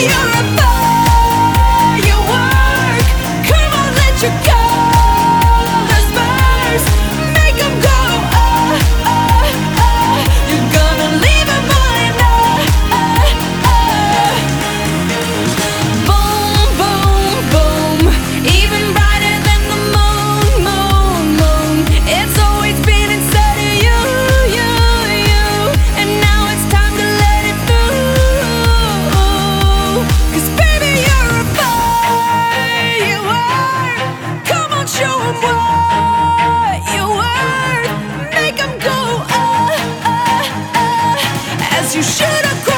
you're a firework. Come on, let your colors burst. Make 'em go, oh, oh, oh. You're gonna leave 'em falling, oh, oh, oh. Boom, boom, boom. Even brighter than the moon, moon, moon. It's always been inside of you, you, you. And now it's time to let it through. 'Cause baby, you're a firework. Come on, show 'em what you're worth. Make 'em go, oh, oh, oh. As you should have.